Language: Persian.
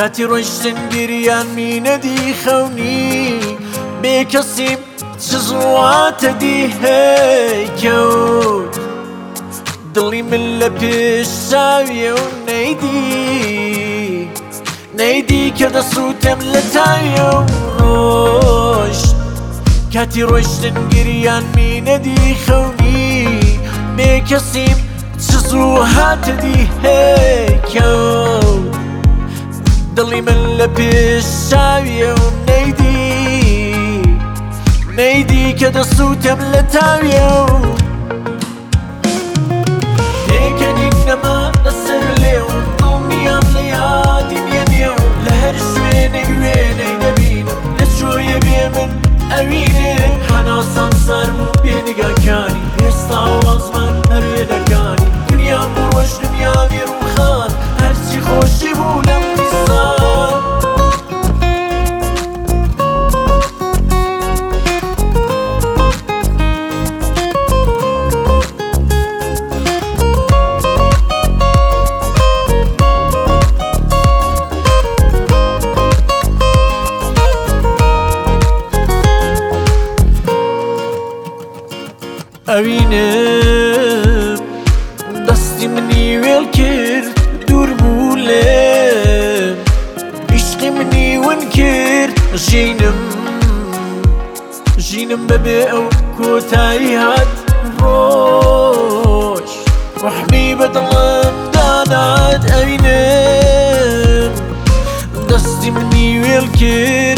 کاتی ڕۆیشتن گریان مینەدی خەونی بێکەسیم چ زوڵاتە دی هەی کەوت دڵی من لە پێش چاویە و نەیدی کە دەسووتەم لە تاویە و ڕۆژ کاتی ڕۆیشتن گریان مینەدی خەونی بێکەسیم چ زوو هاتە دی هەی کەوت دڵی من لە پێش چاویە و نەیدی کە دەسووتەم لە تاویە و پێکەنی نەما لەسەر لێو دڵنیام لە یادی بێنێ و لە هەر شوێنێک وێنەی دەبینم لە شۆیە بێ من ئەوینێ هەناسان سەر و پێنگاکانی ئێستا وازمان هەروێ دەکانی دنیام بڕۆژ دنیاوی ڕووخان هەرچی خۆشی بوو لەم دیسان ئەوینم دەستی منی وێڵ کرد دوور بوو لێم عیشقی منی ون کرد ژینم بەبێ ئەو کۆتایی هات ڕۆژ ڕەحمی بە دڵم دانات ئەوینم دەستی منی وێڵ کرد